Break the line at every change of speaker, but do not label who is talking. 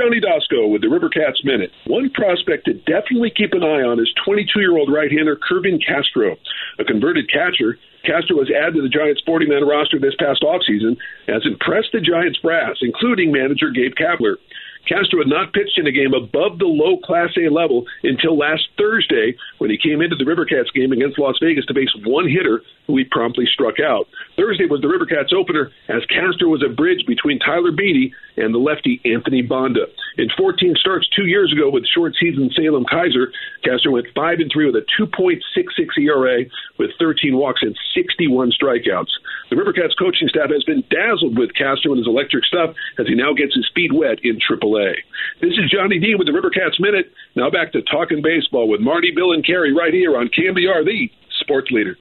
Johnny Dasco with the Rivercats Minute. One prospect to definitely keep an eye on is 22-year-old right-hander Kervin Castro. A converted catcher, Castro was added to the Giants' 40-man roster this past offseason and has impressed the Giants brass, including manager Gabe Kapler. Castro had not pitched in a game above the low Class A level until last Thursday when he came into the Rivercats game against Las Vegas to face one hitter who he promptly struck out. Thursday was the Rivercats opener as Castro was a bridge between Tyler Beede and the lefty Anthony Banda. In 14 starts 2 years ago with short-season Salem Kaiser, Castro went 5-3 with a 2.66 ERA with 13 walks and 61 strikeouts. The Rivercats coaching staff has been dazzled with Castro and his electric stuff as he now gets his feet wet in AAA. This is Johnny D with the Rivercats Minute. Now back to talking baseball with Marty, Bill, and Kerry right here on KNBR, the sports leader.